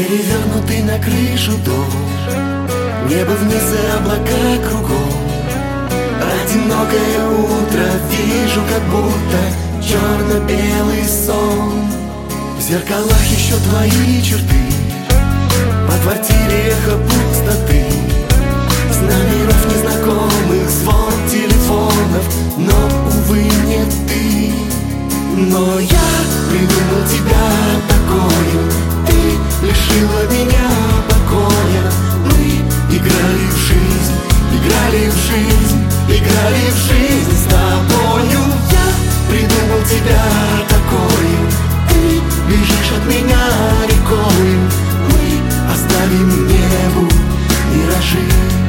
Перевернутый на крышу дом, небо вниз и облака кругом. Одинокое утро, вижу, как будто черно-белый сон. В зеркалах еще твои черты, по квартире эхо пустоты. С номеров незнакомых звон телефонов, но, увы, не ты. Но я придумал тебя такою, ты лишила меня покоя. Мы играли в жизнь, играли в жизнь, играли в жизнь с тобою. Я придумал тебя такою, ты бежишь от меня рекою. Мы оставим небу миражи.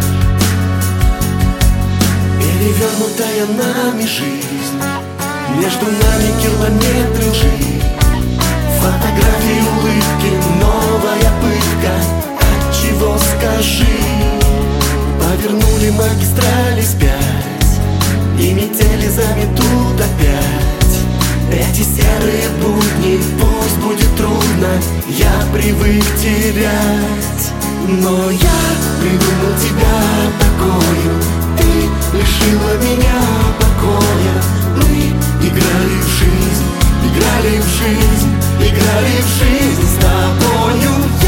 Перевернутая нами жизнь, между нами километры лжи. Фотографии, улыбки, новая пытка. Отчего, скажи? Повернули магистрали вспять, и метели заметут опять. Эти серые будни, пусть будет трудно, я привык терять. Но я придумал тебя такою, ты лишила меня покоя. Мы играли в жизнь, играли в жизнь, играли в жизнь с тобою.